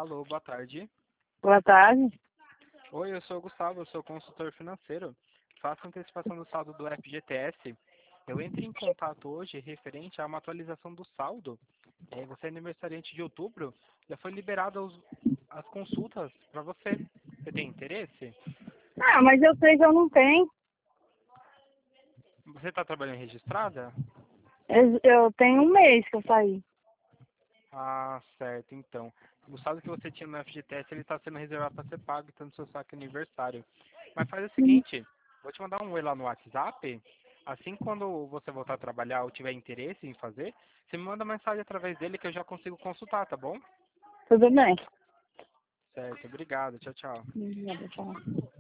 Alô, boa tarde. Boa tarde. Oi, eu sou o Gustavo, eu sou consultor financeiro. Faço antecipação do saldo do FGTS. Eu entrei em contato hoje referente a uma atualização do saldo. Você é aniversariante de outubro, já foi liberado as consultas para você. Você tem interesse? Ah, mas eu sei que eu não tenho. Você está trabalhando registrada? Eu tenho um mês que eu saí. Ah, certo, então. O saldo que você tinha no FGTS, ele está sendo reservado para ser pago, tanto no seu saque aniversário. Mas faz o Uhum. seguinte, vou te mandar um oi lá no WhatsApp. Assim, quando você voltar a trabalhar ou tiver interesse em fazer, você me manda mensagem através dele que eu já consigo consultar, tá bom? Tudo bem. Certo, obrigado. Tchau, tchau. Obrigada, tchau.